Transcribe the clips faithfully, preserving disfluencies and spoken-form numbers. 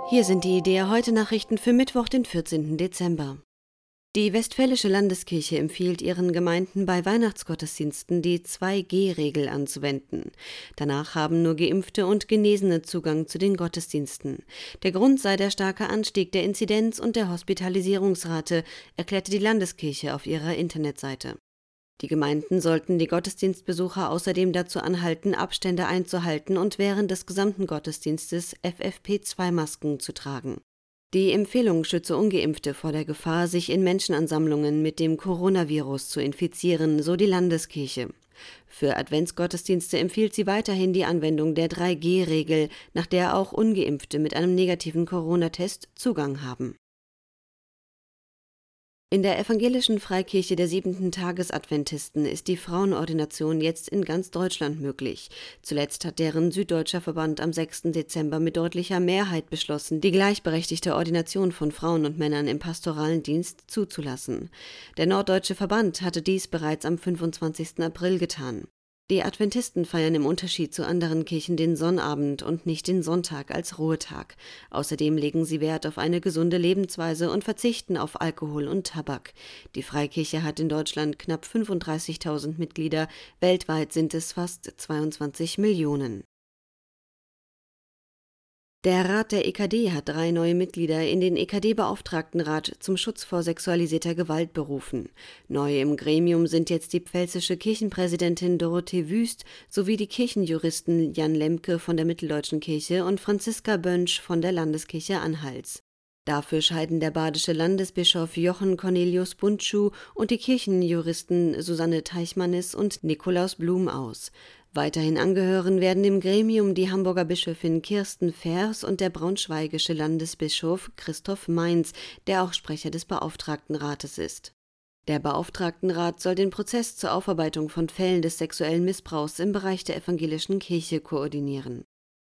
Hier sind die IDEA heute Nachrichten für Mittwoch, den vierzehnten Dezember. Die Westfälische Landeskirche empfiehlt ihren Gemeinden bei Weihnachtsgottesdiensten die zwei G Regel anzuwenden. Danach haben nur Geimpfte und Genesene Zugang zu den Gottesdiensten. Der Grund sei der starke Anstieg der Inzidenz und der Hospitalisierungsrate, erklärte die Landeskirche auf ihrer Internetseite. Die Gemeinden sollten die Gottesdienstbesucher außerdem dazu anhalten, Abstände einzuhalten und während des gesamten Gottesdienstes F F P zwei Masken zu tragen. Die Empfehlung schütze Ungeimpfte vor der Gefahr, sich in Menschenansammlungen mit dem Coronavirus zu infizieren, so die Landeskirche. Für Adventsgottesdienste empfiehlt sie weiterhin die Anwendung der drei G Regel, nach der auch Ungeimpfte mit einem negativen Corona-Test Zugang haben. In der evangelischen Freikirche der siebenten Tages-Adventisten ist die Frauenordination jetzt in ganz Deutschland möglich. Zuletzt hat deren süddeutscher Verband am sechsten Dezember mit deutlicher Mehrheit beschlossen, die gleichberechtigte Ordination von Frauen und Männern im pastoralen Dienst zuzulassen. Der norddeutsche Verband hatte dies bereits am fünfundzwanzigsten April getan. Die Adventisten feiern im Unterschied zu anderen Kirchen den Sonnabend und nicht den Sonntag als Ruhetag. Außerdem legen sie Wert auf eine gesunde Lebensweise und verzichten auf Alkohol und Tabak. Die Freikirche hat in Deutschland knapp fünfunddreißigtausend Mitglieder, weltweit sind es fast zweiundzwanzig Millionen. Der Rat der E K D hat drei neue Mitglieder in den E K D-Beauftragtenrat zum Schutz vor sexualisierter Gewalt berufen. Neu im Gremium sind jetzt die pfälzische Kirchenpräsidentin Dorothee Wüst sowie die Kirchenjuristen Jan Lemke von der Mitteldeutschen Kirche und Franziska Bönsch von der Landeskirche Anhals. Dafür scheiden der badische Landesbischof Jochen Cornelius Bundschuh und die Kirchenjuristen Susanne Teichmannis und Nikolaus Blum aus. Weiterhin angehören werden dem Gremium die Hamburger Bischöfin Kirsten Fers und der braunschweigische Landesbischof Christoph Mainz, der auch Sprecher des Beauftragtenrates ist. Der Beauftragtenrat soll den Prozess zur Aufarbeitung von Fällen des sexuellen Missbrauchs im Bereich der evangelischen Kirche koordinieren.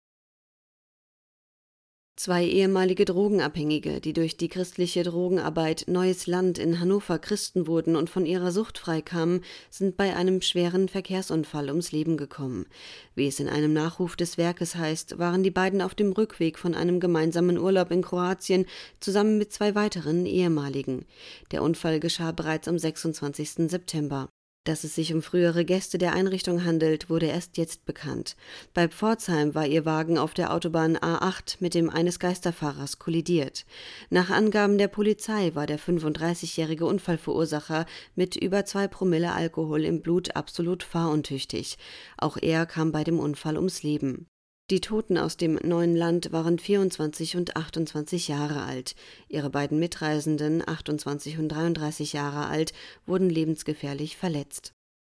Zwei ehemalige Drogenabhängige, die durch die christliche Drogenarbeit Neues Land in Hannover Christen wurden und von ihrer Sucht freikamen, sind bei einem schweren Verkehrsunfall ums Leben gekommen. Wie es in einem Nachruf des Werkes heißt, waren die beiden auf dem Rückweg von einem gemeinsamen Urlaub in Kroatien zusammen mit zwei weiteren ehemaligen. Der Unfall geschah bereits am sechsundzwanzigsten September. Dass es sich um frühere Gäste der Einrichtung handelt, wurde erst jetzt bekannt. Bei Pforzheim war ihr Wagen auf der Autobahn A acht mit dem eines Geisterfahrers kollidiert. Nach Angaben der Polizei war der fünfunddreißigjährige Unfallverursacher mit über zwei Promille Alkohol im Blut absolut fahruntüchtig. Auch er kam bei dem Unfall ums Leben. Die Toten aus dem neuen Land waren vierundzwanzig und achtundzwanzig Jahre alt. Ihre beiden Mitreisenden, achtundzwanzig und dreiunddreißig Jahre alt, wurden lebensgefährlich verletzt.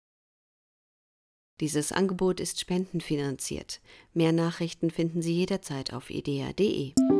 Dieses Angebot ist spendenfinanziert. Mehr Nachrichten finden Sie jederzeit auf idea punkt de.